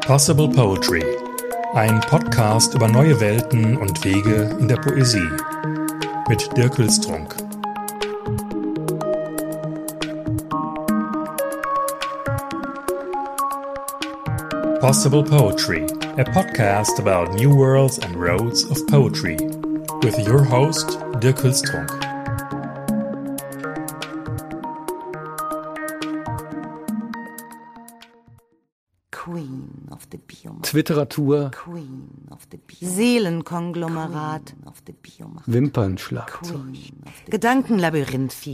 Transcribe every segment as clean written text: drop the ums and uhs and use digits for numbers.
Possible Poetry, ein Podcast über neue Welten und Wege in der Poesie mit Dirk Hülstrunk. Possible Poetry, a podcast about new worlds and roads of poetry, with your host Dirk Hülstrunk. Twitteratur, Seelenkonglomerat, Wimpernschlagzeug, Gedankenlabyrinthvieh,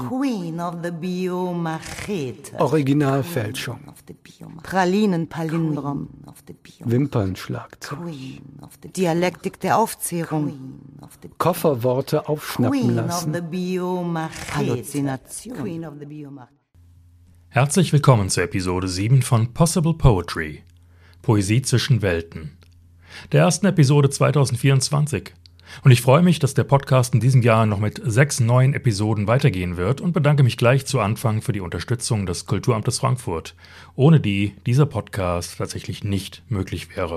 Originalfälschung, Pralinenpalindrom, Wimpernschlagzeug, Dialektik der Aufzehrung, Kofferworte aufschnappen lassen. Halluzination. Herzlich willkommen zur Episode 7 von Possible Poetry, Poesie zwischen Welten, der ersten Episode 2024. Und ich freue mich, dass der Podcast in diesem Jahr noch mit 6 neuen Episoden weitergehen wird und bedanke mich gleich zu Anfang für die Unterstützung des Kulturamtes Frankfurt, ohne die dieser Podcast tatsächlich nicht möglich wäre.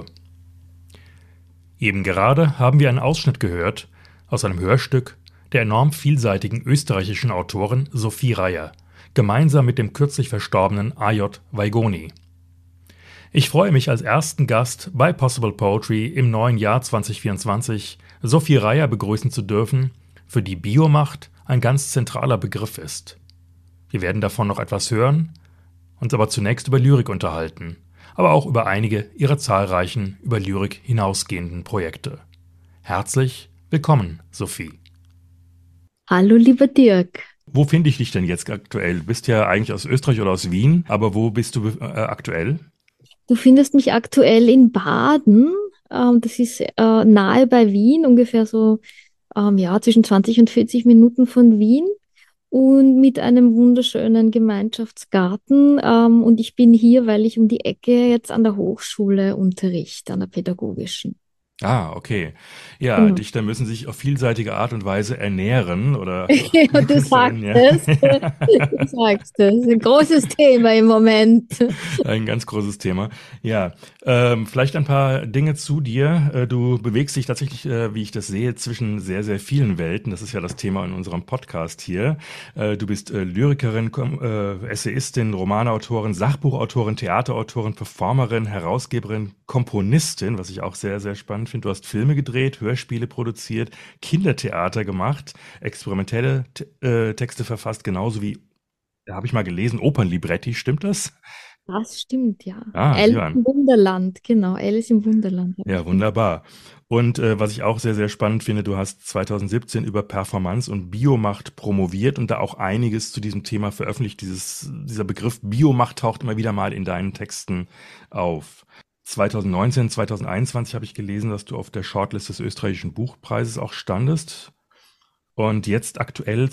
Eben gerade haben wir einen Ausschnitt gehört aus einem Hörstück der enorm vielseitigen österreichischen Autorin Sophie Reyer, gemeinsam mit dem kürzlich verstorbenen A.J. Weigoni. Ich freue mich, als ersten Gast bei Possible Poetry im neuen Jahr 2024 Sophie Reyer begrüßen zu dürfen, für die Biomacht ein ganz zentraler Begriff ist. Wir werden davon noch etwas hören, uns aber zunächst über Lyrik unterhalten, aber auch über einige ihrer zahlreichen über Lyrik hinausgehenden Projekte. Herzlich willkommen, Sophie. Hallo, lieber Dirk. Wo finde ich dich denn jetzt aktuell? Du bist ja eigentlich aus Österreich oder aus Wien, aber wo bist du aktuell? Du findest mich aktuell in Baden. Das ist nahe bei Wien, ungefähr so zwischen 20 und 40 Minuten von Wien und mit einem wunderschönen Gemeinschaftsgarten. Und ich bin hier, weil ich um die Ecke jetzt an der Hochschule unterrichte, an der pädagogischen. Ah, okay. Ja, Genau. Dichter müssen sich auf vielseitige Art und Weise ernähren, oder? Ja, du sagst es. Du sagst es. Ein großes Thema im Moment. Ein ganz großes Thema. Ja, vielleicht ein paar Dinge zu dir. Du bewegst dich tatsächlich, wie ich das sehe, zwischen sehr, sehr vielen Welten. Das ist ja das Thema in unserem Podcast hier. Du bist Lyrikerin, Essayistin, Romanautorin, Sachbuchautorin, Theaterautorin, Performerin, Herausgeberin, Komponistin, was ich auch sehr, sehr spannend finde. Du hast Filme gedreht, Hörspiele produziert, Kindertheater gemacht, experimentelle Texte verfasst, genauso wie, habe ich mal gelesen, Opernlibretti, stimmt das? Das stimmt, ja. Ah, Alice im Wunderland, genau. Alice im Wunderland. ja, wunderbar. Und was ich auch sehr, sehr spannend finde, du hast 2017 über Performance und Biomacht promoviert und da auch einiges zu diesem Thema veröffentlicht. Dieser Begriff Biomacht taucht immer wieder mal in deinen Texten auf. 2019, 2021 habe ich gelesen, dass du auf der Shortlist des österreichischen Buchpreises auch standest. Und jetzt aktuell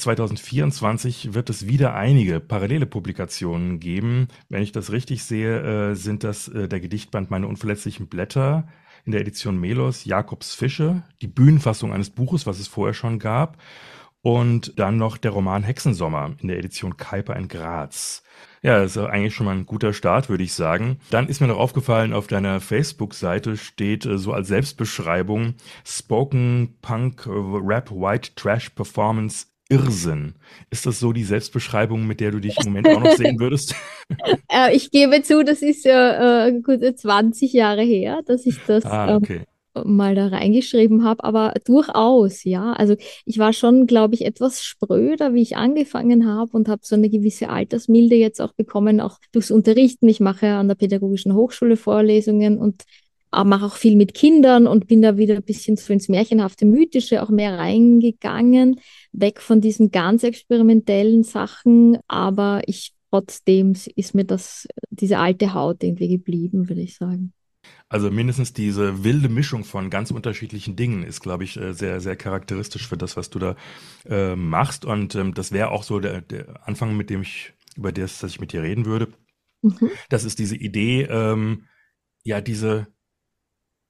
2024 wird es wieder einige parallele Publikationen geben. Wenn ich das richtig sehe, sind das der Gedichtband Meine unverletzlichen Blätter in der Edition Melos, Jakobs Fische, die Bühnenfassung eines Buches, was es vorher schon gab, und dann noch der Roman Hexensommer in der Edition Keiper in Graz. Ja, das ist eigentlich schon mal ein guter Start, würde ich sagen. Dann ist mir noch aufgefallen, auf deiner Facebook-Seite steht so als Selbstbeschreibung Spoken Punk Rap White Trash Performance Irrsinn. Ist das so die Selbstbeschreibung, mit der du dich im Moment auch noch sehen würdest? Ich gebe zu, das ist ja gute 20 Jahre her, dass ich das Okay. mal da reingeschrieben habe, aber durchaus, ja. Also ich war schon, glaube ich, etwas spröder, wie ich angefangen habe und habe so eine gewisse Altersmilde jetzt auch bekommen, auch durchs Unterrichten. Ich mache an der Pädagogischen Hochschule Vorlesungen und mache auch viel mit Kindern und bin da wieder ein bisschen so ins Märchenhafte, Mythische auch mehr reingegangen, weg von diesen ganz experimentellen Sachen, aber trotzdem ist mir diese alte Haut irgendwie geblieben, würde ich sagen. Also mindestens diese wilde Mischung von ganz unterschiedlichen Dingen ist, glaube ich, sehr, sehr charakteristisch für das, was du da machst. Und das wäre auch so der Anfang, über das ich mit dir reden würde. Mhm. Das ist diese Idee, ja, diese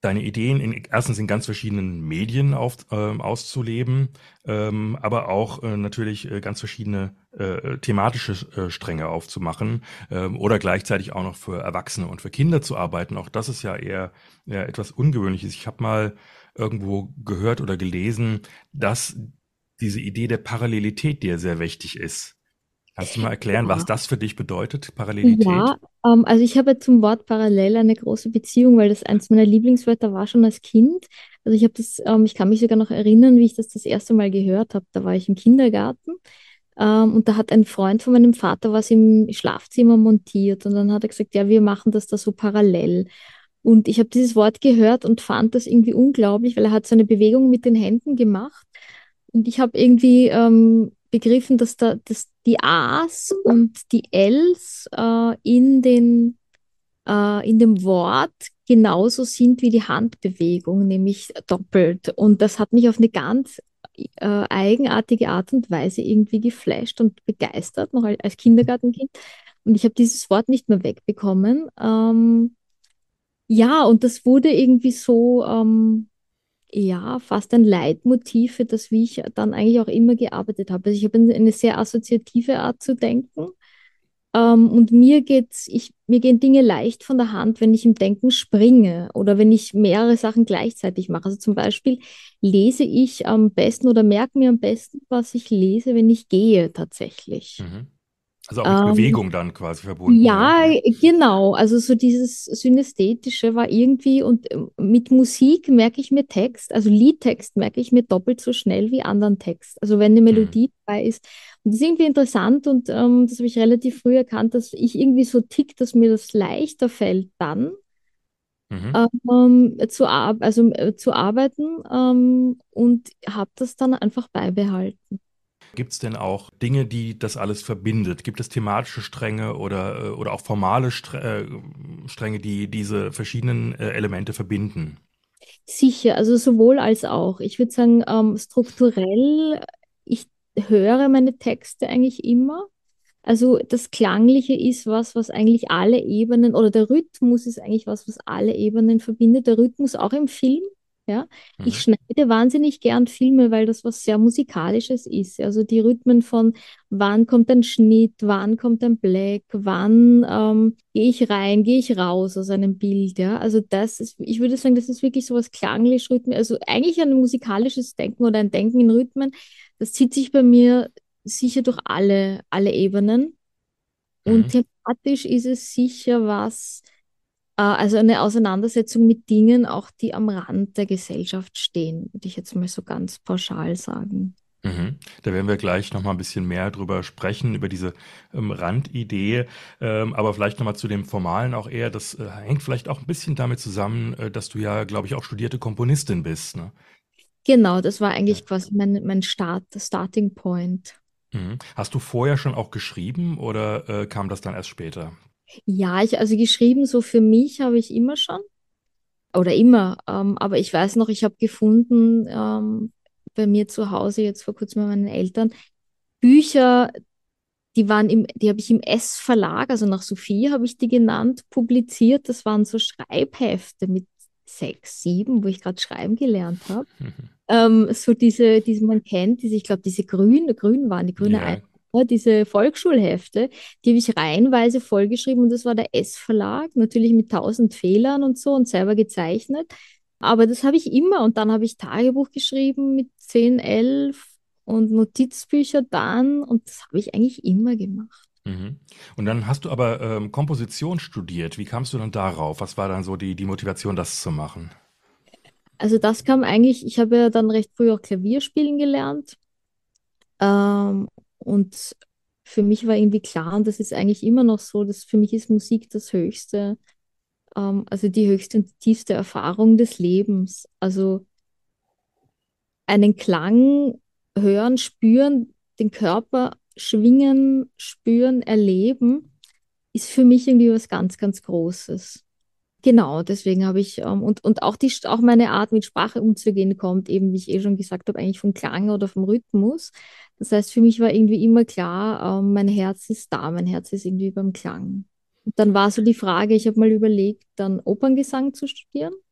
deine Ideen erstens in ganz verschiedenen Medien auszuleben, aber auch natürlich ganz verschiedene thematische Stränge aufzumachen, oder gleichzeitig auch noch für Erwachsene und für Kinder zu arbeiten. Auch das ist ja eher etwas Ungewöhnliches. Ich habe mal irgendwo gehört oder gelesen, dass diese Idee der Parallelität dir sehr wichtig ist. Kannst du mal erklären, was Ja. das für dich bedeutet, Parallelität? Ja, also ich habe zum Wort parallel eine große Beziehung, weil das eins meiner Lieblingswörter war schon als Kind. Also ich kann mich sogar noch erinnern, wie ich das erste Mal gehört habe. Da war ich im Kindergarten, und da hat ein Freund von meinem Vater was im Schlafzimmer montiert und dann hat er gesagt, ja, wir machen das da so parallel. Und ich habe dieses Wort gehört und fand das irgendwie unglaublich, weil er hat so eine Bewegung mit den Händen gemacht. Und ich habe irgendwie begriffen, dass die A's und die L's in dem Wort genauso sind wie die Handbewegung, nämlich doppelt. Und das hat mich auf eine ganz eigenartige Art und Weise irgendwie geflasht und begeistert, noch als Kindergartenkind. Und ich habe dieses Wort nicht mehr wegbekommen. Ja, und das wurde irgendwie so, ja, fast ein Leitmotiv für das, wie ich dann eigentlich auch immer gearbeitet habe. Also ich habe eine sehr assoziative Art zu denken. Und mir gehen Dinge leicht von der Hand, wenn ich im Denken springe oder wenn ich mehrere Sachen gleichzeitig mache. Also zum Beispiel lese ich am besten oder merke mir am besten, was ich lese, wenn ich gehe tatsächlich. Mhm. Also auch mit Ähm, Bewegung dann quasi verbunden, ja. ja, genau. Also so dieses Synästhetische war irgendwie und mit Musik merke ich mir Text, also Liedtext merke ich mir doppelt so schnell wie anderen Text. Also wenn eine Mhm. Melodie dabei ist. Und das ist irgendwie interessant und das habe ich relativ früh erkannt, dass ich irgendwie so tick, dass mir das leichter fällt dann Mhm. zu arbeiten und habe das dann einfach beibehalten. Gibt es denn auch Dinge, die das alles verbindet? Gibt es thematische Stränge oder auch formale Stränge, die diese verschiedenen Elemente verbinden? Sicher, also sowohl als auch. Ich würde sagen, strukturell, ich höre meine Texte eigentlich immer. Also das Klangliche ist was eigentlich alle Ebenen, oder der Rhythmus ist eigentlich was alle Ebenen verbindet. Der Rhythmus auch im Film. Ja, ich Mhm. schneide wahnsinnig gern Filme, weil das was sehr Musikalisches ist. Also die Rhythmen von wann kommt ein Schnitt, wann kommt ein Black, wann gehe ich rein, gehe ich raus aus einem Bild. Ja, also das ist, ich würde sagen, das ist wirklich so was klanglich, Rhythmen, also eigentlich ein musikalisches Denken oder ein Denken in Rhythmen. Das zieht sich bei mir sicher durch alle Ebenen. Und Mhm. thematisch ist es sicher also eine Auseinandersetzung mit Dingen, auch die am Rand der Gesellschaft stehen, würde ich jetzt mal so ganz pauschal sagen. Mhm. Da werden wir gleich noch mal ein bisschen mehr drüber sprechen, über diese Randidee. Aber vielleicht noch mal zu dem Formalen auch eher. Das hängt vielleicht auch ein bisschen damit zusammen, dass du ja, glaube ich, auch studierte Komponistin bist, ne? Genau, das war Ja. eigentlich quasi mein Starting Point. Mhm. Hast du vorher schon auch geschrieben oder kam das dann erst später? Ja, also geschrieben, so für mich habe ich immer schon, oder immer, aber ich weiß noch, ich habe gefunden, bei mir zu Hause, jetzt vor kurzem bei meinen Eltern, Bücher, die habe ich im S-Verlag, also nach Sophie habe ich die genannt, publiziert. Das waren so Schreibhefte mit 6, 7, wo ich gerade schreiben gelernt habe. Mhm. So man kennt, ich glaube, grün waren die grüne Ja. Einheit, diese Volksschulhefte, die habe ich reihenweise vollgeschrieben und das war der S-Verlag, natürlich mit 1000 Fehlern und so und selber gezeichnet. Aber das habe ich immer und dann habe ich Tagebuch geschrieben mit 10, 11 und Notizbücher dann und das habe ich eigentlich immer gemacht. Mhm. Und dann hast du aber Komposition studiert. Wie kamst du dann darauf? Was war dann so die Motivation, das zu machen? Also das kam eigentlich, ich habe ja dann recht früh auch Klavier spielen gelernt und für mich war irgendwie klar, und das ist eigentlich immer noch so, dass für mich ist Musik das Höchste, also die höchste und tiefste Erfahrung des Lebens. Also einen Klang hören, spüren, den Körper schwingen, spüren, erleben, ist für mich irgendwie was ganz, ganz Großes. Genau, deswegen habe ich, und auch meine Art, mit Sprache umzugehen, kommt eben, wie ich eh schon gesagt habe, eigentlich vom Klang oder vom Rhythmus. Das heißt, für mich war irgendwie immer klar, mein Herz ist da, mein Herz ist irgendwie beim Klang. Und dann war so die Frage, ich habe mal überlegt, dann Operngesang zu studieren.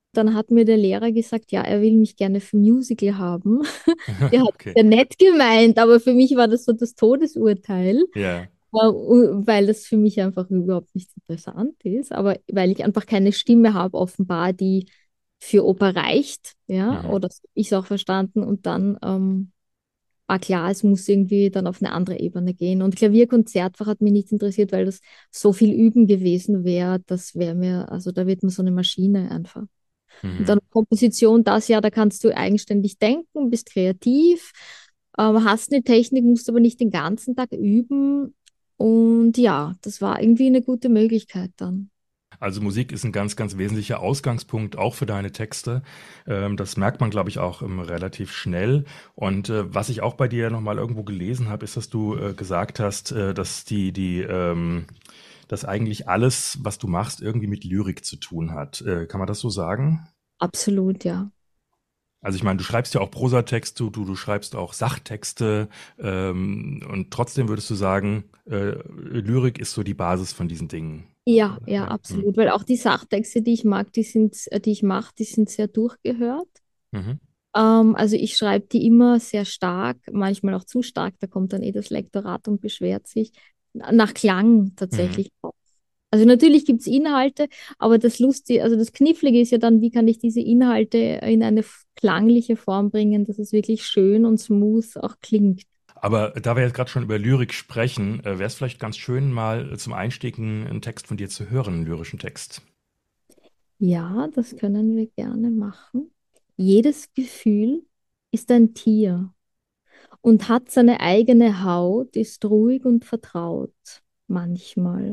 Dann hat mir der Lehrer gesagt, ja, er will mich gerne für Musical haben. Der hat Okay. ja nett gemeint, aber für mich war das so das Todesurteil, Ja. weil das für mich einfach überhaupt nicht interessant ist, aber weil ich einfach keine Stimme habe, offenbar, die für Oper reicht, ja, Mhm. oder so hab ich es auch verstanden. Und dann war klar, es muss irgendwie dann auf eine andere Ebene gehen. Und Klavierkonzertfach hat mich nicht interessiert, weil das so viel Üben gewesen wäre. Das wäre mir, also da wird man so eine Maschine einfach. Und dann Mhm. Komposition, das ja, da kannst du eigenständig denken, bist kreativ, hast eine Technik, musst aber nicht den ganzen Tag üben. Und ja, das war irgendwie eine gute Möglichkeit dann. Also Musik ist ein ganz, ganz wesentlicher Ausgangspunkt auch für deine Texte. Das merkt man, glaube ich, auch relativ schnell. Und was ich auch bei dir nochmal irgendwo gelesen habe, ist, dass du gesagt hast, dass dass eigentlich alles, was du machst, irgendwie mit Lyrik zu tun hat. Kann man das so sagen? Absolut, ja. Also ich meine, du schreibst ja auch Prosatexte, du schreibst auch Sachtexte, und trotzdem würdest du sagen, Lyrik ist so die Basis von diesen Dingen. Ja, ja, Ja. Hm. absolut. Weil auch die Sachtexte, die ich mag, die ich mache, die sind sehr durchgehört. Mhm. Also ich schreibe die immer sehr stark, manchmal auch zu stark. Da kommt dann das Lektorat und beschwert sich. Nach Klang Mhm. tatsächlich auch. Also natürlich gibt es Inhalte, aber das Lustige, also das Knifflige ist ja dann, wie kann ich diese Inhalte in eine klangliche Form bringen, dass es wirklich schön und smooth auch klingt. Aber da wir jetzt gerade schon über Lyrik sprechen, wäre es vielleicht ganz schön, mal zum Einstieg einen Text von dir zu hören, einen lyrischen Text. Ja, das können wir gerne machen. Jedes Gefühl ist ein Tier und hat seine eigene Haut, ist ruhig und vertraut. Manchmal.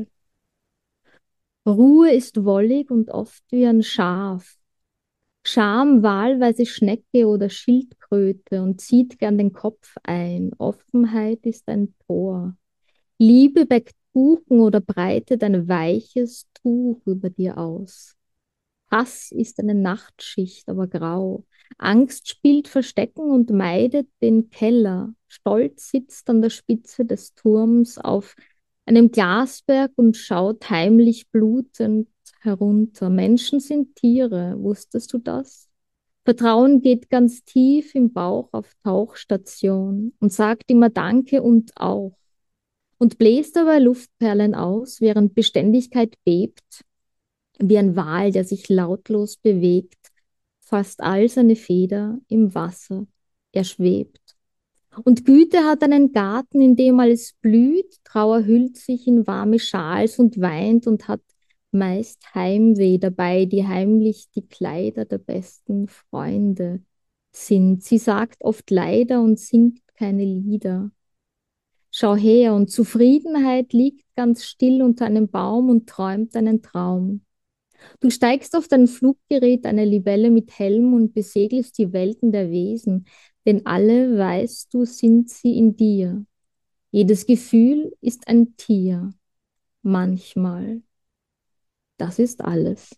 Ruhe ist wollig und oft wie ein Schaf. Scham wahlweise Schnecke oder Schildkröte und zieht gern den Kopf ein. Offenheit ist ein Tor. Liebe bäckt Kuchen oder breitet ein weiches Tuch über dir aus. Hass ist eine Nachtschicht, aber grau. Angst spielt Verstecken und meidet den Keller. Stolz sitzt an der Spitze des Turms auf einem Glasberg und schaut heimlich blutend herunter. Menschen sind Tiere, wusstest du das? Vertrauen geht ganz tief im Bauch auf Tauchstation und sagt immer Danke und auch und bläst dabei Luftperlen aus, während Beständigkeit bebt wie ein Wal, der sich lautlos bewegt, fast all seine Feder im Wasser. Er schwebt. Und Güte hat einen Garten, in dem alles blüht, Trauer hüllt sich in warme Schals und weint und hat meist Heimweh dabei, die heimlich die Kleider der besten Freunde sind. Sie sagt oft leider und singt keine Lieder. Schau her, und Zufriedenheit liegt ganz still unter einem Baum und träumt einen Traum. Du steigst auf dein Fluggerät, eine Libelle mit Helm und besegelst die Welten der Wesen, denn alle, weißt du, sind sie in dir. Jedes Gefühl ist ein Tier, manchmal. Das ist alles.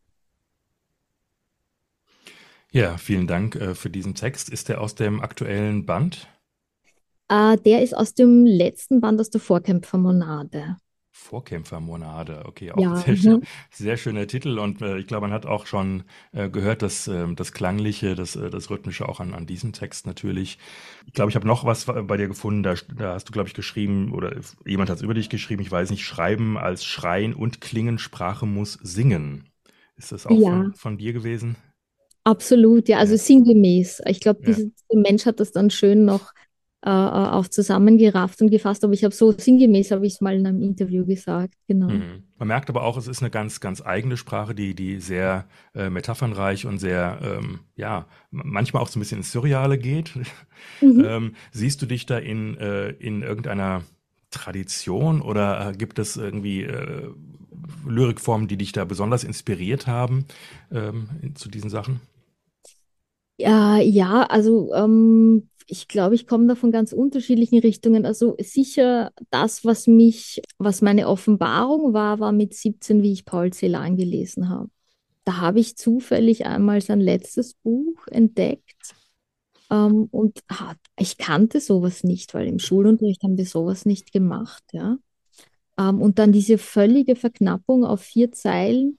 Ja, vielen Dank für diesen Text. Ist der aus dem aktuellen Band? Der ist aus dem letzten Band aus der Vorkämpfermonade. Vorkämpfermonade, okay, auch ein Ja, mhm. sehr schöner Titel und ich glaube, man hat auch schon gehört, dass das Klangliche, das Rhythmische auch an diesem Text natürlich. Ich glaube, ich habe noch was bei dir gefunden, da hast du, glaube ich, geschrieben oder jemand hat es über dich geschrieben, ich weiß nicht, Schreiben als Schreien und Klingen, Sprache muss singen. Ist das auch Ja, von dir gewesen? absolut. Ja, also Ja, sinngemäß. Ich glaube, ja. dieser Mensch hat das dann schön noch auch zusammengerafft und gefasst, aber ich habe so sinngemäß, habe ich es mal in einem Interview gesagt, genau. Mhm. Man merkt aber auch, es ist eine ganz, ganz eigene Sprache, die sehr metaphernreich und sehr, ja, manchmal auch so ein bisschen ins Surreale geht. Mhm. Siehst du dich da in irgendeiner Tradition oder gibt es irgendwie Lyrikformen, die dich da besonders inspiriert haben zu diesen Sachen? Ja, ja, also ich glaube, ich komme da von ganz unterschiedlichen Richtungen. Also sicher das, was meine Offenbarung war, war mit 17, wie ich Paul Celan gelesen habe. Da habe ich zufällig einmal sein letztes Buch entdeckt, und ich kannte sowas nicht, weil im Schulunterricht haben wir sowas nicht gemacht, ja. Und dann diese völlige Verknappung auf 4 Zeilen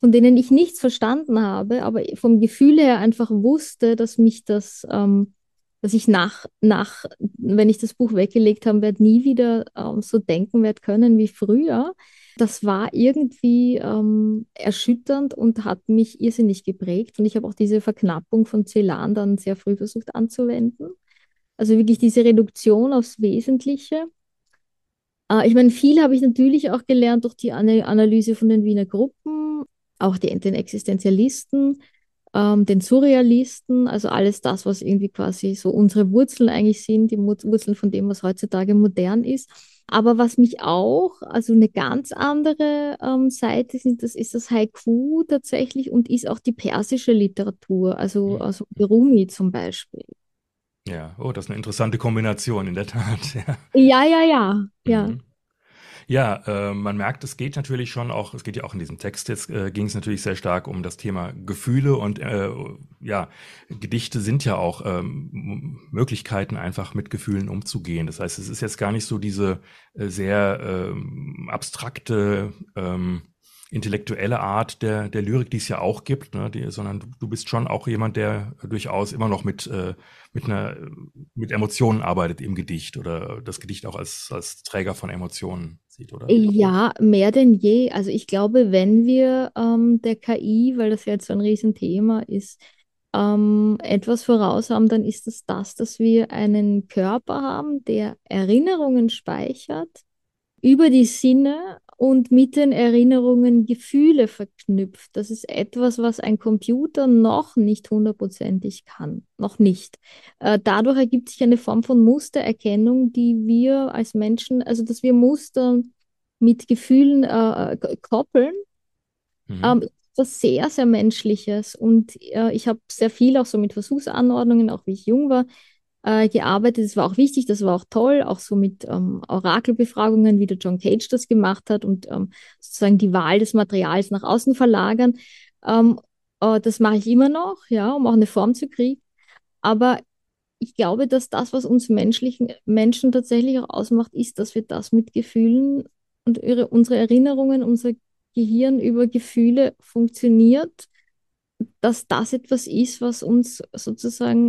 von denen ich nichts verstanden habe, aber vom Gefühl her einfach wusste, dass mich dass ich wenn ich das Buch weggelegt habe, werde nie wieder so denken werde können wie früher. Das war irgendwie erschütternd und hat mich irrsinnig geprägt. Und ich habe auch diese Verknappung von Celan dann sehr früh versucht anzuwenden. Also wirklich diese Reduktion aufs Wesentliche. Ich meine, viel habe ich natürlich auch gelernt durch die Analyse von den Wiener Gruppen, auch den Existenzialisten, den Surrealisten, also alles das, was irgendwie quasi so unsere Wurzeln eigentlich sind, die Wurzeln von dem, was heutzutage modern ist. Aber was mich auch, also eine ganz andere Seite sind, das ist das Haiku tatsächlich und ist auch die persische Literatur, also Rumi zum Beispiel. Ja, oh, das ist eine interessante Kombination, in der Tat. Ja. Ja, ja, ja, ja. Mhm. Ja, man merkt, es geht natürlich schon auch, es geht ja auch in diesem Text jetzt, ging es natürlich sehr stark um das Thema Gefühle und ja, Gedichte sind ja auch Möglichkeiten, einfach mit Gefühlen umzugehen. Das heißt, es ist jetzt gar nicht so diese sehr abstrakte, intellektuelle Art der Lyrik, die es ja auch gibt, ne, sondern du bist schon auch jemand, der durchaus immer noch mit Emotionen arbeitet im Gedicht oder das Gedicht auch als Träger von Emotionen sieht, oder? Ja, mehr denn je. Also ich glaube, wenn wir der KI, weil das ja jetzt so ein Riesenthema ist, etwas voraus haben, dann ist es das, dass wir einen Körper haben, der Erinnerungen speichert über die Sinne und mit den Erinnerungen Gefühle verknüpft. Das ist etwas, was ein Computer noch nicht hundertprozentig kann. Noch nicht. Dadurch ergibt sich eine Form von Mustererkennung, die wir als Menschen, also dass wir Muster mit Gefühlen koppeln, Mhm. ist was sehr, sehr Menschliches. Und ich habe sehr viel auch so mit Versuchsanordnungen, auch wie ich jung war, gearbeitet. Das war auch wichtig, das war auch toll, auch so mit Orakelbefragungen, wie der John Cage das gemacht hat und sozusagen die Wahl des Materials nach außen verlagern. Das mache ich immer noch, ja, um auch eine Form zu kriegen. Aber ich glaube, dass das, was uns menschlichen Menschen tatsächlich auch ausmacht, ist, dass wir das mit Gefühlen und unsere Erinnerungen, unser Gehirn über Gefühle funktioniert, dass das etwas ist, was uns sozusagen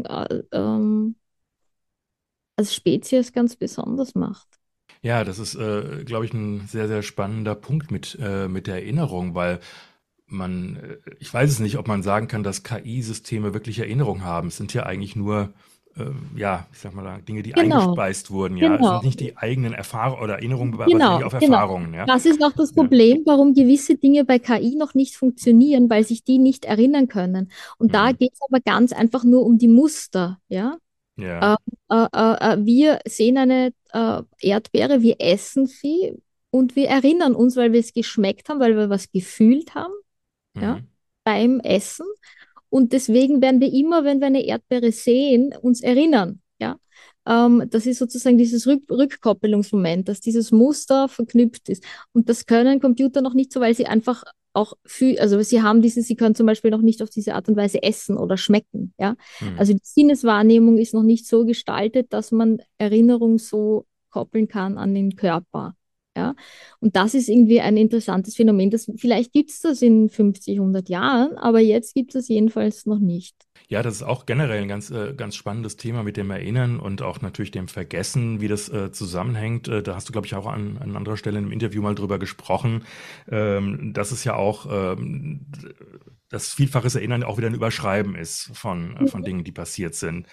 als Spezies ganz besonders macht. Ja, das ist, glaube ich, ein sehr, sehr spannender Punkt mit der Erinnerung, weil ich weiß es nicht, ob man sagen kann, dass KI-Systeme wirklich Erinnerung haben. Es sind ja eigentlich nur, ja, ich sag mal, Dinge, die Genau, eingespeist wurden, ja. Es sind genau, nicht die eigenen Erfahrungen oder Erinnerungen basieren genau, ja auf genau. Erfahrungen, ja. Das ist auch das Ja. Problem, warum gewisse Dinge bei KI noch nicht funktionieren, weil sich die nicht erinnern können. Und da Mhm. geht es aber ganz einfach nur um die Muster, ja. Ja. Äh, wir sehen eine Erdbeere, wir essen sie und wir erinnern uns, weil wir es geschmeckt haben, weil wir was gefühlt haben, ja, Mhm. beim Essen. Und deswegen werden wir immer, wenn wir eine Erdbeere sehen, uns erinnern, ja. Das ist sozusagen dieses Rückkoppelungsmoment, dass dieses Muster verknüpft ist. Und das können Computer noch nicht so, weil sie einfach auch also sie können zum Beispiel noch nicht auf diese Art und Weise essen oder schmecken, ja. Mhm. Also die Sinneswahrnehmung ist noch nicht so gestaltet, dass man Erinnerung so koppeln kann an den Körper. Ja, und das ist irgendwie ein interessantes Phänomen. Vielleicht gibt es das in 50, 100 Jahren, aber jetzt gibt es jedenfalls noch nicht. Ja, das ist auch generell ein ganz spannendes Thema mit dem Erinnern und auch natürlich dem Vergessen, wie das zusammenhängt. Da hast du, glaube ich, auch an anderer Stelle im Interview mal drüber gesprochen. Dass es ja auch das vielfaches Erinnern auch wieder ein Überschreiben ist von Dingen, die passiert sind.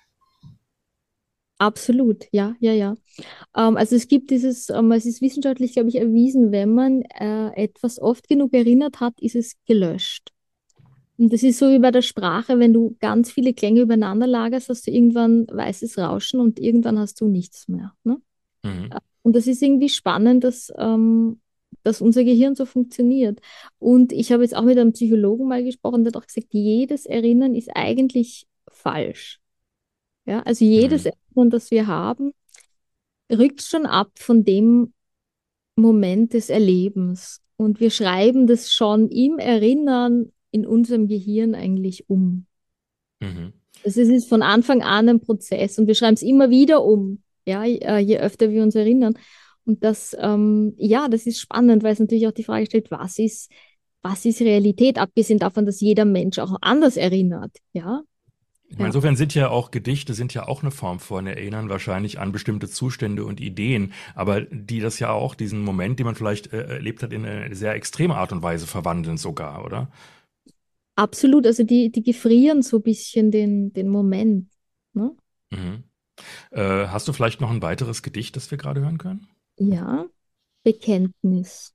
Absolut, ja, ja, ja. Also es gibt es ist wissenschaftlich, glaube ich, erwiesen, wenn man etwas oft genug erinnert hat, ist es gelöscht. Und das ist so wie bei der Sprache, wenn du ganz viele Klänge übereinander lagerst, hast du irgendwann weißes Rauschen und irgendwann hast du nichts mehr. Ne? Mhm. Und das ist irgendwie spannend, dass unser Gehirn so funktioniert. Und ich habe jetzt auch mit einem Psychologen mal gesprochen, der hat auch gesagt, jedes Erinnern ist eigentlich falsch. Ja? Also jedes Mhm. Erinnern, das wir haben, rückt schon ab von dem Moment des Erlebens. Und wir schreiben das schon im Erinnern in unserem Gehirn eigentlich um. Mhm. Das ist von Anfang an ein Prozess und wir schreiben es immer wieder um, ja, je öfter wir uns erinnern. Und das ist spannend, weil es natürlich auch die Frage stellt, was ist was ist Realität, abgesehen davon, dass jeder Mensch auch anders erinnert, ja. Ich meine, insofern sind ja auch Gedichte sind ja auch eine Form von Erinnern wahrscheinlich an bestimmte Zustände und Ideen, aber die das ja auch diesen Moment, den man vielleicht erlebt hat, in eine sehr extreme Art und Weise verwandeln sogar, oder? Absolut, also die gefrieren so ein bisschen den Moment, ne? Mhm. Hast du vielleicht noch ein weiteres Gedicht, das wir gerade hören können? Ja, Bekenntnis.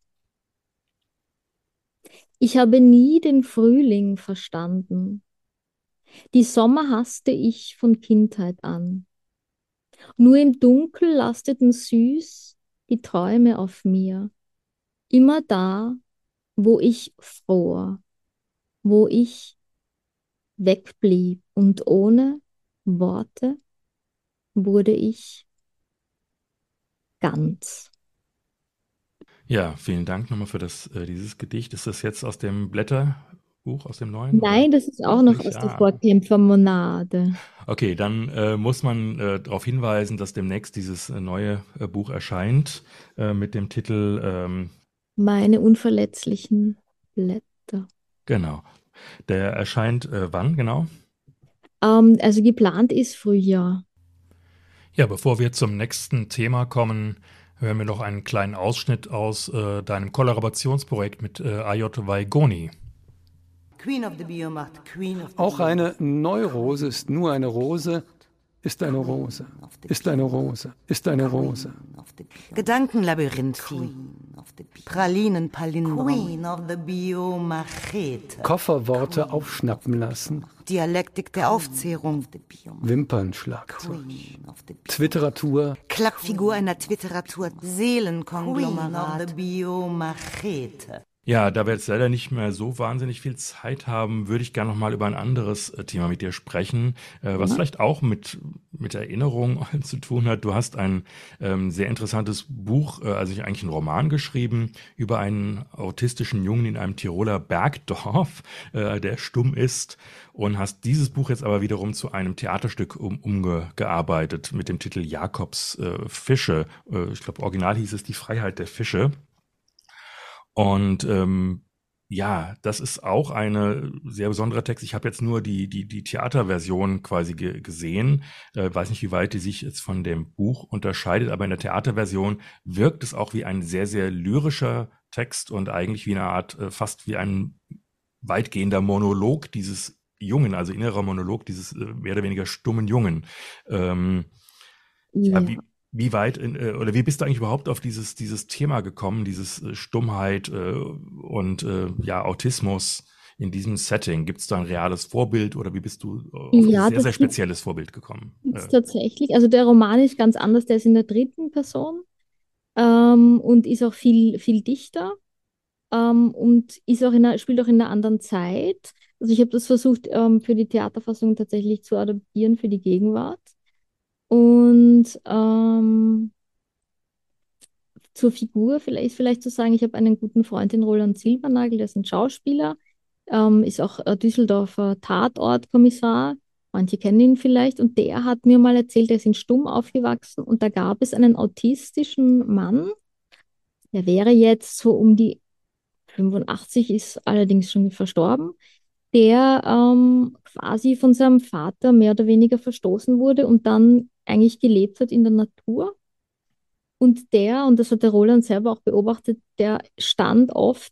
Ich habe nie den Frühling verstanden. Die Sommer hasste ich von Kindheit an. Nur im Dunkel lasteten süß die Träume auf mir. Immer da, wo ich fror, wo ich wegblieb und ohne Worte wurde ich ganz. Ja, vielen Dank nochmal für dieses Gedicht. Ist das jetzt aus dem Blätterbuch, aus dem neuen, oder? Nein, das ist auch Noch noch nicht? aus der Ah, Vorkämpfermonade. okay, dann muss man darauf hinweisen, dass demnächst dieses neue Buch erscheint mit dem Titel, Meine unverletzlichen Blätter. genau, der erscheint wann genau? Also geplant ist Frühjahr. Ja, bevor wir zum nächsten Thema kommen, hören wir noch einen kleinen Ausschnitt aus deinem Kollaborationsprojekt mit AJ Vaigoni. Queen of the Bio macht Queen of the Auch Bio. eine Neurose ist nur eine Rose, ist eine Rose, ist eine Rose, ist eine Rose. Gedankenlabyrinth-Vieh. Pralinen, Palindrom. Queen of the Bio Machete. Kofferworte aufschnappen lassen, Dialektik der Aufzehrung. Wimpernschlagzeug, Twitteratur, Klappfigur einer Twitteratur. Seelenkonglomerat. Queen of the Bio Machete. Ja, da wir jetzt leider nicht mehr so wahnsinnig viel Zeit haben, würde ich gerne noch mal über ein anderes Thema mit dir sprechen, was vielleicht auch mit Erinnerung zu tun hat. Du hast ein sehr interessantes Buch, also eigentlich einen Roman geschrieben über einen autistischen Jungen in einem Tiroler Bergdorf, der stumm ist, und hast dieses Buch jetzt aber wiederum zu einem Theaterstück umgearbeitet mit dem Titel Jakobs Fische. Ich glaube, original hieß es Die Freiheit der Fische. Und ja, das ist auch eine sehr besondere Text. Ich habe jetzt nur die Theaterversion quasi gesehen. Weiß nicht, wie weit die sich jetzt von dem Buch unterscheidet, aber in der Theaterversion wirkt es auch wie ein sehr, sehr lyrischer Text und eigentlich wie eine Art, fast wie ein weitgehender Monolog dieses Jungen, also innerer Monolog dieses mehr oder weniger stummen Jungen. Ja, Ja. wie weit oder wie bist du eigentlich überhaupt auf dieses Thema gekommen, dieses Stummheit und ja, Autismus in diesem Setting? Gibt es da ein reales Vorbild oder wie bist du auf ein Ja, sehr, das sehr spezielles Vorbild gekommen? gibt's tatsächlich. Also der Roman ist ganz anders, der ist in der dritten Person und ist auch viel dichter und ist auch spielt auch in einer anderen Zeit. Also ich habe das versucht für die Theaterfassung tatsächlich zu adaptieren für die Gegenwart. Und zur Figur vielleicht zu sagen, ich habe einen guten Freund, den Roland Silbernagel, der ist ein Schauspieler, ist auch Düsseldorfer Tatortkommissar. Manche kennen ihn vielleicht. Und der hat mir mal erzählt, er ist in Stumm aufgewachsen und da gab es einen autistischen Mann, der wäre jetzt so um die 85, ist allerdings schon verstorben, der quasi von seinem Vater mehr oder weniger verstoßen wurde und dann eigentlich gelebt hat in der Natur. Und das hat der Roland selber auch beobachtet, der stand oft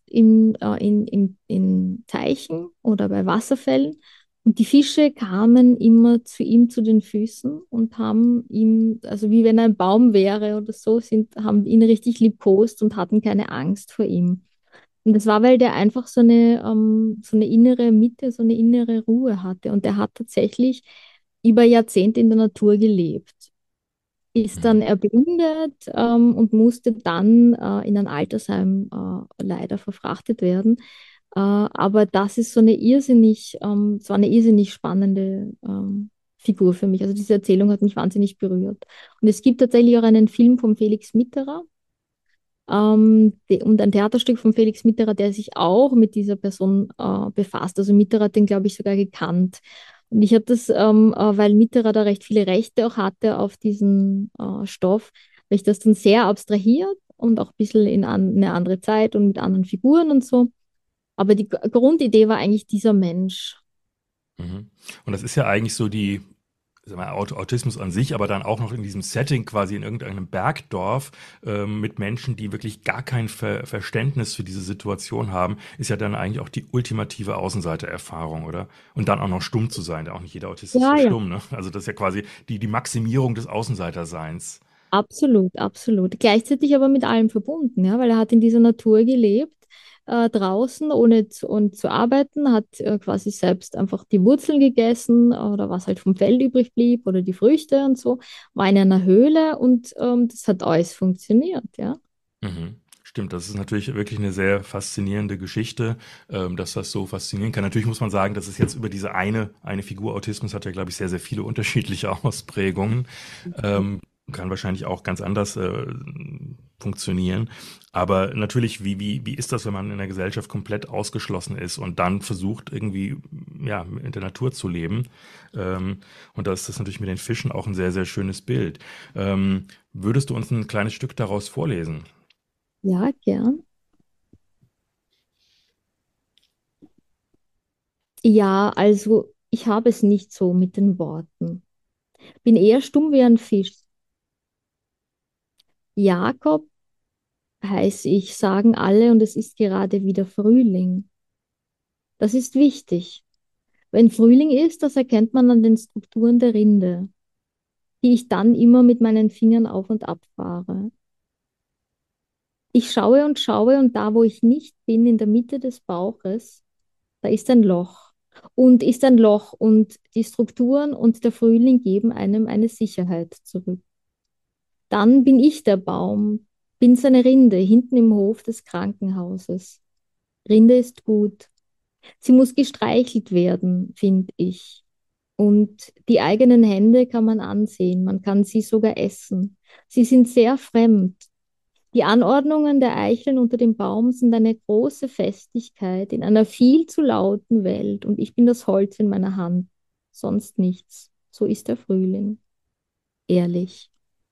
in Teichen oder bei Wasserfällen und die Fische kamen immer zu ihm zu den Füßen und haben ihm, also wie wenn er ein Baum wäre oder so, haben ihn richtig liebkost und hatten keine Angst vor ihm. Und das war, weil der einfach so eine innere Mitte, so eine innere Ruhe hatte. Und der hat tatsächlich über Jahrzehnte in der Natur gelebt, ist dann Mhm. erblindet und musste dann in ein Altersheim leider verfrachtet werden. Aber das ist so eine irrsinnig spannende Figur für mich. Also diese Erzählung hat mich wahnsinnig berührt. Und es gibt tatsächlich auch einen Film von Felix Mitterer und ein Theaterstück von Felix Mitterer, der sich auch mit dieser Person befasst. Also Mitterer hat den, glaube ich, sogar gekannt. Und ich habe das, weil Mitterer da recht viele Rechte auch hatte auf diesen Stoff, habe ich das dann sehr abstrahiert und auch ein bisschen in eine andere Zeit und mit anderen Figuren und so. Aber die Grundidee war eigentlich dieser Mensch. Mhm. Und das ist ja eigentlich so sag mal, Autismus an sich, aber dann auch noch in diesem Setting quasi in irgendeinem Bergdorf mit Menschen, die wirklich gar kein Verständnis für diese Situation haben, ist ja dann eigentlich auch die ultimative Außenseitererfahrung, oder? Und dann auch noch stumm zu sein, auch nicht jeder Autist ist Ja, ja ja. stumm, ne? Also das ist ja quasi die Maximierung des Außenseiterseins. Absolut, absolut. Gleichzeitig aber mit allem verbunden, ja, weil er hat in dieser Natur gelebt, draußen, ohne zu arbeiten, hat quasi selbst einfach die Wurzeln gegessen oder was halt vom Feld übrig blieb oder die Früchte und so, war in einer Höhle und das hat alles funktioniert, ja. Mhm. Stimmt, das ist natürlich wirklich eine sehr faszinierende Geschichte, dass das so faszinieren kann. Natürlich muss man sagen, dass es jetzt über diese eine Figur Autismus hat ja, glaube ich, sehr, sehr viele unterschiedliche Ausprägungen. Kann wahrscheinlich auch ganz anders funktionieren. Aber natürlich, wie ist das, wenn man in der Gesellschaft komplett ausgeschlossen ist und dann versucht, irgendwie ja, in der Natur zu leben? Und da ist das natürlich mit den Fischen auch ein sehr, sehr schönes Bild. Würdest du uns ein kleines Stück daraus vorlesen? Ja, gern. Ja, also ich habe es nicht so mit den Worten. Bin eher stumm wie ein Fisch. Jakob heiße ich, sagen alle, und es ist gerade wieder Frühling. Das ist wichtig. Wenn Frühling ist, das erkennt man an den Strukturen der Rinde, die ich dann immer mit meinen Fingern auf und ab fahre. Ich schaue und da, wo ich nicht bin, in der Mitte des Bauches, da ist ein Loch. Und ist ein Loch und die Strukturen und der Frühling geben einem eine Sicherheit zurück. Dann bin ich der Baum, bin seine Rinde hinten im Hof des Krankenhauses. Rinde ist gut. Sie muss gestreichelt werden, finde ich. Und die eigenen Hände kann man ansehen, man kann sie sogar essen. Sie sind sehr fremd. Die Anordnungen der Eicheln unter dem Baum sind eine große Festigkeit in einer viel zu lauten Welt und ich bin das Holz in meiner Hand, sonst nichts. So ist der Frühling, ehrlich.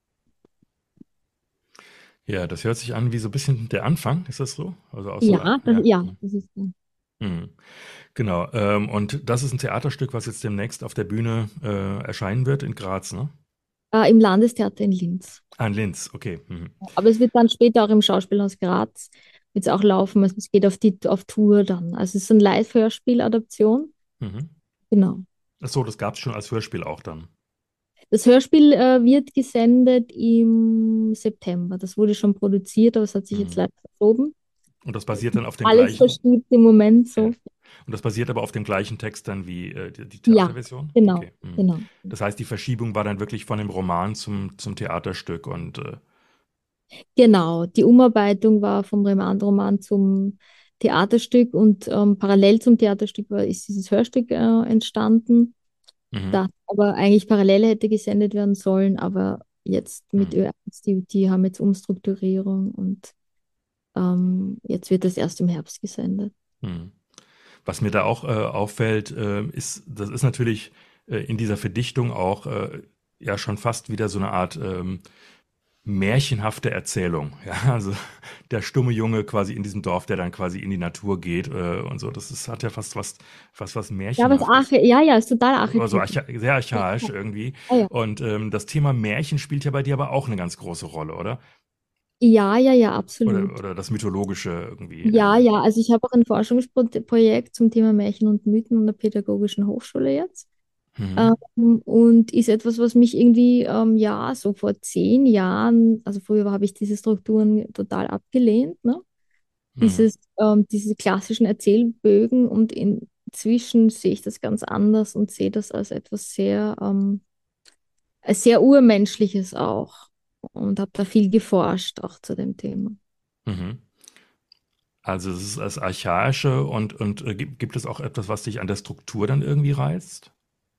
Ja, das hört sich an wie so ein bisschen der Anfang, ist das so? Also auch so, Ja, ja. ja, das ist Mhm. Genau. Und das ist ein Theaterstück, was jetzt demnächst auf der Bühne erscheinen wird in Graz, ne? im Landestheater in Linz. Ah, in Linz, okay. Mhm. Aber es wird dann später auch im Schauspielhaus Graz wird's auch laufen. Also es geht auf Tour dann. Also es ist eine Live-Hörspiel-Adaption. Mhm. Genau. Ach so, das gab es schon als Hörspiel auch dann. Das Hörspiel wird gesendet im September. Das wurde schon produziert, aber es hat sich jetzt Mhm. leider verschoben. Und das basiert dann auf dem Alles gleichen, verschiebt im Moment ja. so. Und das basiert aber auf dem gleichen Text dann wie die Ja, Theaterversion? genau, Okay. Mhm. genau. Das heißt, die Verschiebung war dann wirklich von dem Roman zum Theaterstück und Genau. Die Umarbeitung war vom Roman zum Theaterstück und parallel zum Theaterstück ist dieses Hörstück entstanden, mhm. das aber eigentlich parallel hätte gesendet werden sollen, aber jetzt mit Mhm. Ö1, die haben jetzt Umstrukturierung und jetzt wird das erst im Herbst gesendet. Mhm. Was mir da auch auffällt, ist, das ist natürlich in dieser Verdichtung auch ja schon fast wieder so eine Art märchenhafte Erzählung. Ja, also der stumme Junge quasi in diesem Dorf, der dann quasi in die Natur geht und so. Hat ja fast was Ja, aber es ist Märchenhaftes. ja, ja, ist total Also archetypisch. sehr Ja, archaisch irgendwie. ja, ja, Und das Thema Märchen spielt ja bei dir aber auch eine ganz große Rolle, oder? ja, ja, ja, absolut. Oder das Mythologische irgendwie. Ja, ja, also ich habe auch ein Forschungsprojekt zum Thema Märchen und Mythen an der Pädagogischen Hochschule jetzt. Mhm. Und ist etwas, was mich irgendwie, ja, so vor 10 Jahren, also früher habe ich diese Strukturen total abgelehnt, ne? Mhm. Diese klassischen Erzählbögen und inzwischen sehe ich das ganz anders und sehe das als etwas sehr Urmenschliches auch und habe da viel geforscht auch zu dem Thema. Mhm. Also es ist das Archaische und gibt es auch etwas, was dich an der Struktur dann irgendwie reizt?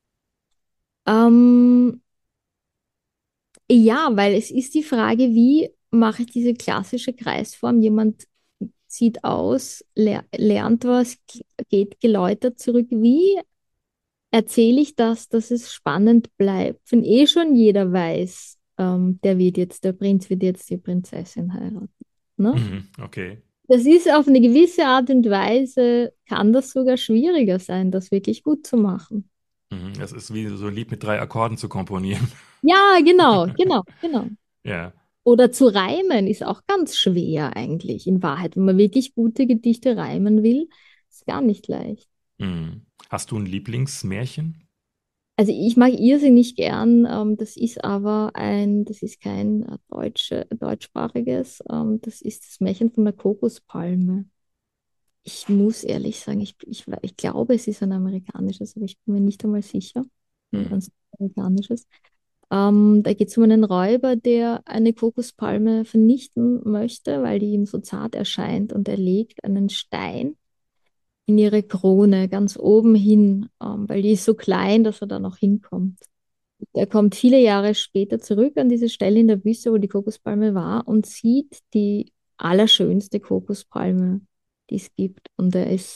Ähm, ja, weil es ist die Frage, wie mache ich diese klassische Kreisform? Jemand zieht aus, lernt was, geht geläutert zurück. Wie erzähle ich das, dass es spannend bleibt? Wenn eh schon jeder weiß, der Prinz wird jetzt die Prinzessin heiraten. Ne? Mhm. Okay. Das ist auf eine gewisse Art und Weise, kann das sogar schwieriger sein, das wirklich gut zu machen. Das ist wie so ein Lied mit 3 Akkorden zu komponieren. Ja, genau. Ja. Oder zu reimen ist auch ganz schwer eigentlich, in Wahrheit. Wenn man wirklich gute Gedichte reimen will, ist gar nicht leicht. Hast du ein Lieblingsmärchen? Also ich mag irrsinnig gern, das ist kein deutschsprachiges, das ist das Märchen von der Kokospalme. Ich muss ehrlich sagen, ich glaube, es ist ein amerikanisches, aber ich bin mir nicht einmal sicher. Ein amerikanisches. Da geht es um einen Räuber, der eine Kokospalme vernichten möchte, weil die ihm so zart erscheint, und er legt einen Stein in ihre Krone ganz oben hin, weil die ist so klein, dass er da noch hinkommt. Er kommt viele Jahre später zurück an diese Stelle in der Wüste, wo die Kokospalme war, und sieht die allerschönste Kokospalme, die es gibt. Und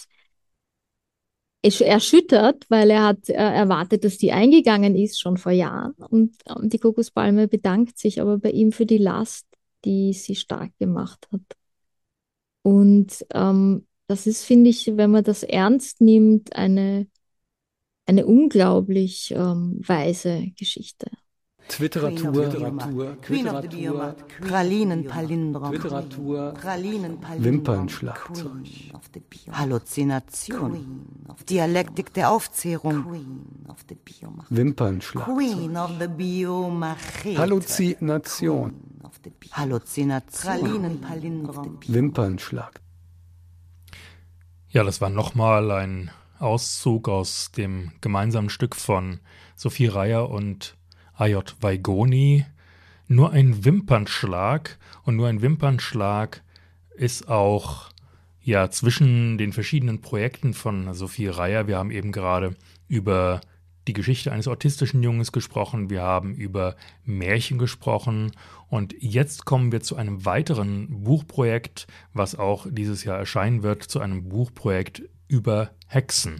ist erschüttert, weil er hat erwartet, dass die eingegangen ist, schon vor Jahren. Und die Kokospalme bedankt sich aber bei ihm für die Last, die sie stark gemacht hat. Und das ist, finde ich, wenn man das ernst nimmt, eine unglaublich weise Geschichte. Twitteratur, Queen of the Biomat, Pralinenpalindrom, Wimpernschlagzeug, Halluzination, Dialektik der Aufzehrung, Wimpernschlagzeug, Queen of the Biomachet, Halluzination, Pralinenpalindrom, Wimpernschlag. Ja, das war nochmal ein Auszug aus dem gemeinsamen Stück von Sophie Reyer und A.J. Weigoni. Nur ein Wimpernschlag, und nur ein Wimpernschlag ist auch ja zwischen den verschiedenen Projekten von Sophie Reyer. Wir haben eben gerade über die Geschichte eines autistischen Junges gesprochen, wir haben über Märchen gesprochen, und jetzt kommen wir zu einem weiteren Buchprojekt, was auch dieses Jahr erscheinen wird, zu einem Buchprojekt über Hexen.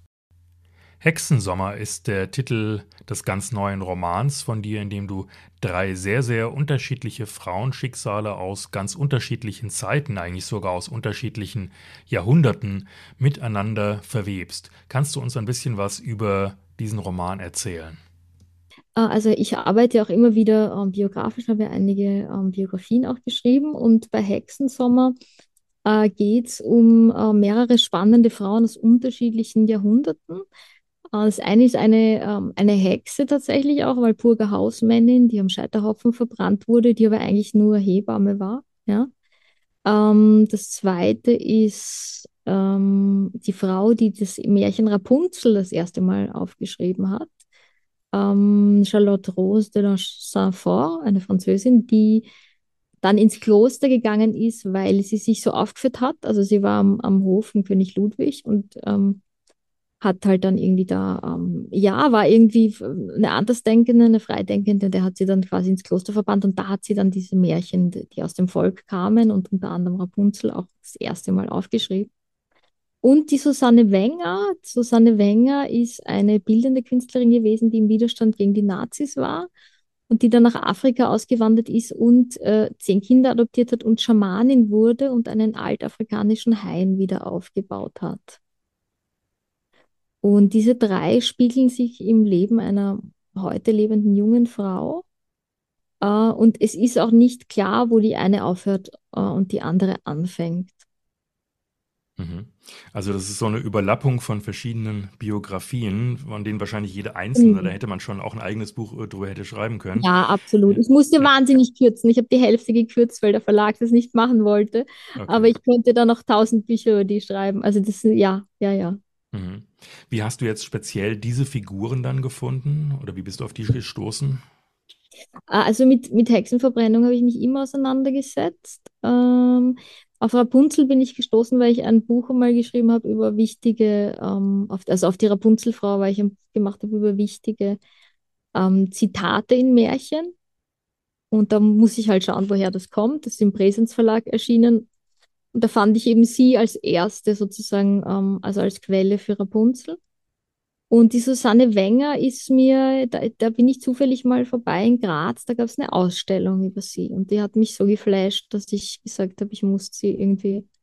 Hexensommer ist der Titel des ganz neuen Romans von dir, in dem du 3 sehr, sehr unterschiedliche Frauenschicksale aus ganz unterschiedlichen Zeiten, eigentlich sogar aus unterschiedlichen Jahrhunderten, miteinander verwebst. Kannst du uns ein bisschen was über diesen Roman erzählen? Also ich arbeite auch immer wieder biografisch, habe ja einige Biografien auch geschrieben, und bei Hexensommer geht es um mehrere spannende Frauen aus unterschiedlichen Jahrhunderten. Das eine ist eine Hexe tatsächlich auch, Walpurga Hausmännin, die am Scheiterhaufen verbrannt wurde, die aber eigentlich nur Hebamme war. Ja? Das zweite ist die Frau, die das Märchen Rapunzel das erste Mal aufgeschrieben hat. Charlotte Rose de la Saint-Fort, eine Französin, die dann ins Kloster gegangen ist, weil sie sich so aufgeführt hat. Also sie war am Hof von König Ludwig und hat halt dann irgendwie war irgendwie eine Andersdenkende, eine Freidenkende, der hat sie dann quasi ins Kloster verbannt, und da hat sie dann diese Märchen, die aus dem Volk kamen, und unter anderem Rapunzel, auch das erste Mal aufgeschrieben. Und die Susanne Wenger. Susanne Wenger ist eine bildende Künstlerin gewesen, die im Widerstand gegen die Nazis war und die dann nach Afrika ausgewandert ist und 10 Kinder adoptiert hat und Schamanin wurde und einen altafrikanischen Hain wieder aufgebaut hat. Und diese 3 spiegeln sich im Leben einer heute lebenden jungen Frau. Und es ist auch nicht klar, wo die eine aufhört und die andere anfängt. Also das ist so eine Überlappung von verschiedenen Biografien, von denen wahrscheinlich jede einzelne, da hätte man schon auch ein eigenes Buch drüber hätte schreiben können. Ja, absolut. Ich musste wahnsinnig kürzen. Ich habe die Hälfte gekürzt, weil der Verlag das nicht machen wollte. Okay. Aber ich könnte da noch 1000 Bücher über die schreiben. Also das, ja. Wie hast du jetzt speziell diese Figuren dann gefunden, oder wie bist du auf die gestoßen? Also mit Hexenverbrennung habe ich mich immer auseinandergesetzt. Auf Rapunzel bin ich gestoßen, weil ich ein Buch einmal geschrieben habe über wichtige, auf die Rapunzelfrau, weil ich gemacht habe über wichtige Zitate in Märchen. Und da muss ich halt schauen, woher das kommt. Das ist im Präsens Verlag erschienen. Und da fand ich eben sie als erste sozusagen, also als Quelle für Rapunzel. Und die Susanne Wenger ist mir, da bin ich zufällig mal vorbei in Graz, da gab es eine Ausstellung über sie. Und die hat mich so geflasht, dass ich gesagt habe, ich muss sie irgendwie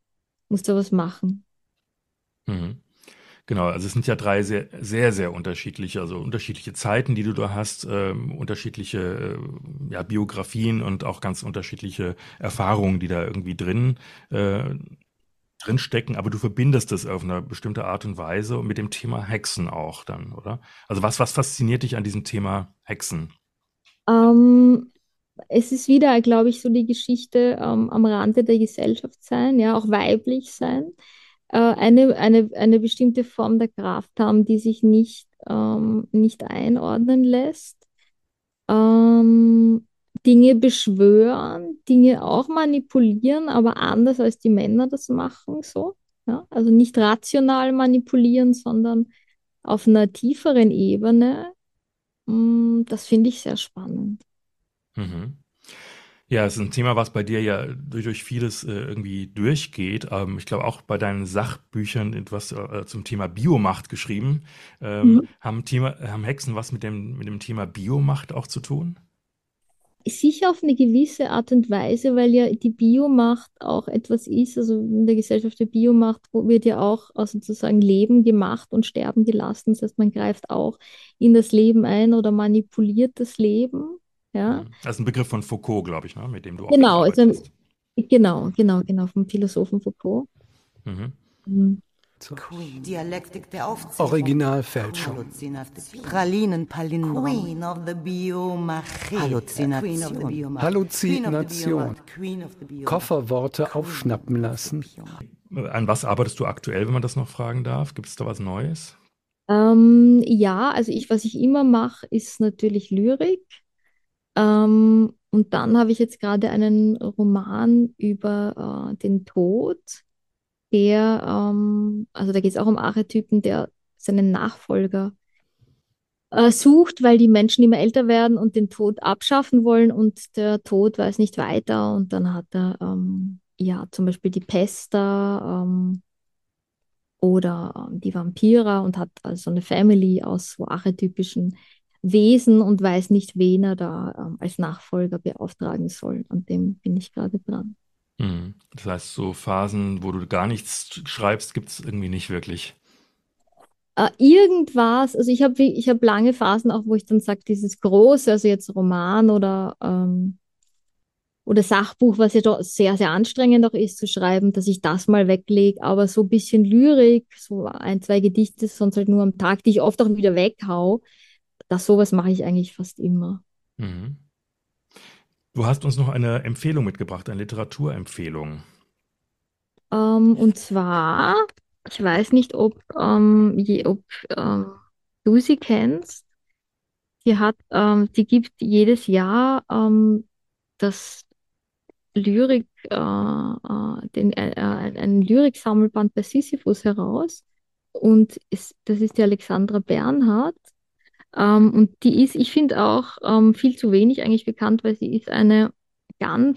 musst du was machen. Mhm. Genau, also es sind ja drei sehr, sehr, sehr unterschiedliche, also unterschiedliche Zeiten, die du da hast, unterschiedliche ja, Biografien und auch ganz unterschiedliche Erfahrungen, die da irgendwie äh, drin stecken, aber du verbindest das auf eine bestimmte Art und Weise mit dem Thema Hexen auch dann, oder? Also was fasziniert dich an diesem Thema Hexen? Ähm, Es ist wieder, glaube ich, so die Geschichte am Rande der Gesellschaft sein, ja, auch weiblich sein, eine bestimmte Form der Kraft haben, die sich nicht einordnen lässt, ähm, Dinge beschwören, Dinge auch manipulieren, aber anders als die Männer das machen, so, ja, also nicht rational manipulieren, sondern auf einer tieferen Ebene. Das finde ich sehr spannend. Mhm. Ja, es ist ein Thema, was bei dir ja durch vieles irgendwie durchgeht. Ich glaube auch bei deinen Sachbüchern etwas zum Thema Biomacht geschrieben. Haben Hexen was mit dem Thema Biomacht auch zu tun? Sicher auf eine gewisse Art und Weise, weil ja die Biomacht auch etwas ist, also in der Gesellschaft der Biomacht wird ja auch sozusagen Leben gemacht und sterben gelassen. Das heißt, man greift auch in das Leben ein oder manipuliert das Leben. Ja, Mhm. Das ist ein Begriff von Foucault, glaube ich, ne? Mit dem du auch viel genau, arbeitest. genau, vom Philosophen Foucault. Mhm. Mhm. Dialektik der Aufzählung. Originalfälschung. Halluzination. Pralinenpalindrom. Queen of the Biomachete. Halluzination. Halluzination. Queen of the Biomachete. Kofferworte aufschnappen lassen. An was arbeitest du aktuell, wenn man das noch fragen darf? Gibt es da was Neues? Ja, also was ich immer mache, ist natürlich Lyrik. Und dann habe ich jetzt gerade einen Roman über den Tod, also da geht es auch um Archetypen, der seinen Nachfolger sucht, weil die Menschen immer älter werden und den Tod abschaffen wollen und der Tod weiß nicht weiter. Und dann hat er ja zum Beispiel die Pest da oder die Vampire und hat also eine Family aus so archetypischen Wesen und weiß nicht, wen er da als Nachfolger beauftragen soll. An dem bin ich gerade dran. Mhm. Das heißt, so Phasen, wo du gar nichts schreibst, gibt es irgendwie nicht wirklich. Irgendwas, also ich hab lange Phasen auch, wo ich dann sage, dieses große, also jetzt Roman oder Sachbuch, was ja doch sehr, sehr anstrengend auch ist zu schreiben, dass ich das mal weglege, aber so ein bisschen Lyrik, so ein, zwei Gedichte, sonst halt nur am Tag, die ich oft auch wieder weghau, sowas mache ich eigentlich fast immer. Mhm. Du hast uns noch eine Empfehlung mitgebracht, eine Literaturempfehlung. Und zwar, ich weiß nicht, ob du sie kennst. Die gibt jedes Jahr das einen Lyriksammelband bei Sisyphus heraus. Und das ist die Alexandra Bernhardt. Und die ist, ich finde auch viel zu wenig eigentlich bekannt, weil sie ist eine ganz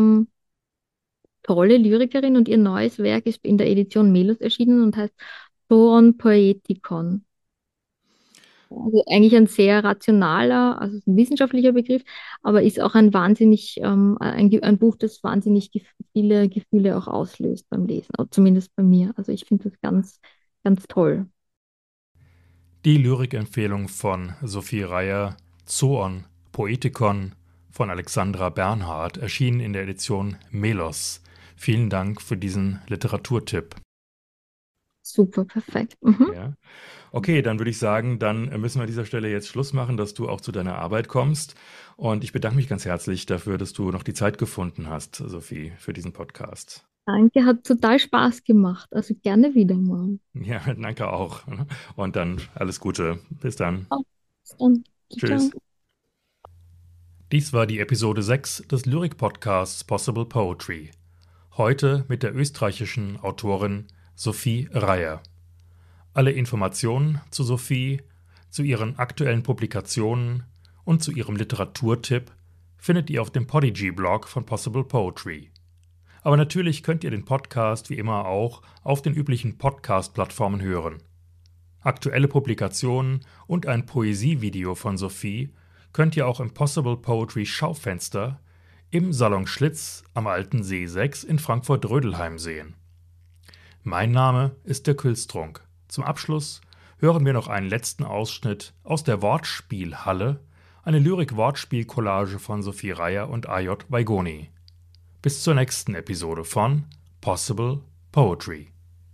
tolle Lyrikerin und ihr neues Werk ist in der Edition Melos erschienen und heißt Zoon Poetikon. Also eigentlich ein sehr rationaler, also ein wissenschaftlicher Begriff, aber ist auch ein Buch, das wahnsinnig viele Gefühle auch auslöst beim Lesen, zumindest bei mir. Also ich finde das ganz, ganz toll. Die Lyrikempfehlung von Sophie Reyer, Zoon Poetikon von Alexandra Bernhardt, erschien in der Edition Melos. Vielen Dank für diesen Literaturtipp. Super, perfekt. Mhm. Ja. Okay, dann würde ich sagen, dann müssen wir an dieser Stelle jetzt Schluss machen, dass du auch zu deiner Arbeit kommst. Und ich bedanke mich ganz herzlich dafür, dass du noch die Zeit gefunden hast, Sophie, für diesen Podcast. Danke, hat total Spaß gemacht. Also gerne wieder mal. Ja, danke auch. Und dann alles Gute. Bis dann. Auf, bis dann. Ciao. Tschüss. Dies war die Episode 6 des Lyrik-Podcasts Possible Poetry. Heute mit der österreichischen Autorin Sophie Reyer. Alle Informationen zu Sophie, zu ihren aktuellen Publikationen und zu ihrem Literaturtipp findet ihr auf dem Podigy-Blog von Possible Poetry. Aber natürlich könnt ihr den Podcast wie immer auch auf den üblichen Podcast-Plattformen hören. Aktuelle Publikationen und ein Poesievideo von Sophie könnt ihr auch im Possible Poetry Schaufenster im Salon Schlitz am Alten See 6 in Frankfurt-Rödelheim sehen. Mein Name ist der Külstrunk. Zum Abschluss hören wir noch einen letzten Ausschnitt aus der Wortspielhalle, eine Lyrik-Wortspiel-Collage von Sophie Reyer und A.J. Weigoni. Bis zur nächsten Episode von Possible Poetry.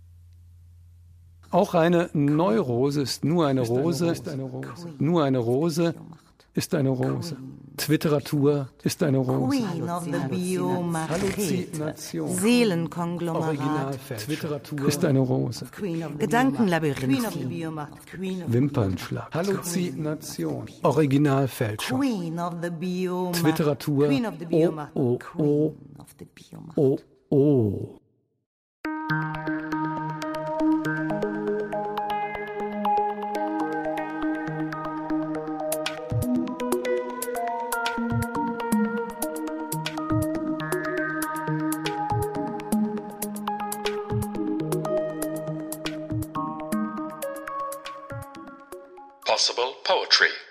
Auch eine Neurose ist nur eine Rose, nur eine Rose ist eine Rose. Twitteratur ist eine Rose. Queen of the Biomachete. Halluzination. Seelenkonglomerat. Originalfälschung. Twitteratur ist eine Rose. Gedankenlabyrinth. Wimpernschlag. Halluzination. Originalfälschung. Queen of the Biomachete. Twitteratur. Queen of the Biomachete. Oh, oh, Queen of the Biomachete. oh, oh. Possible Poetry.